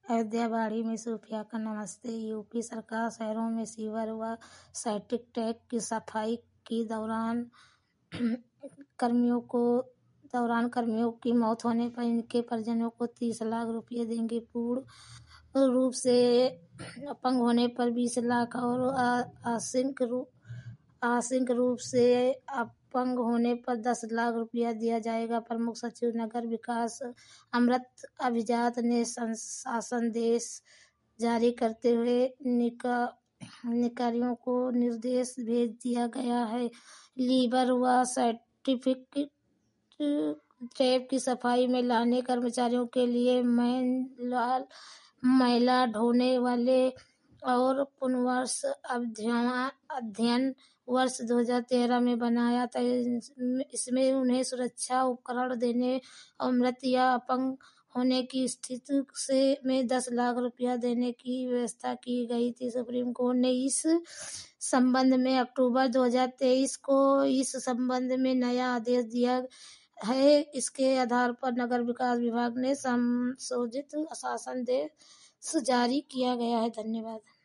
अयोध्या बाड़ी में सूफिया का नमस्ते। यूपी सरकार शहरों में सीवर व सेप्टिक टैंक की सफाई के दौरान कर्मियों की मौत होने पर इनके परिजनों को 30 लाख रुपये देंगे। पूर्ण रूप से अपंग होने पर 20 लाख और आंशिक रूप से अपंग होने पर 10 लाख रुपया दिया जाएगा। प्रमुख सचिव नगर विकास अमृत अभिजात ने शासनादेश जारी करते हुए निकायों को निर्देश भेज दिया गया है। लीवर व सर्टिफिकेट टैप की सफाई में लाने कर्मचारियों के लिए मैला ढोने वाले और पुनर्वास अध्ययन वर्ष 2013 में बनाया था। इसमें उन्हें सुरक्षा उपकरण देने और मृत या अपंग होने की स्थिति में 10 लाख रुपया देने की व्यवस्था की गई थी। सुप्रीम कोर्ट ने इस संबंध में अक्टूबर 2023 को इस संबंध में नया आदेश दिया है। इसके आधार पर नगर विकास विभाग ने संशोधित शासनादेश जारी किया गया है। धन्यवाद।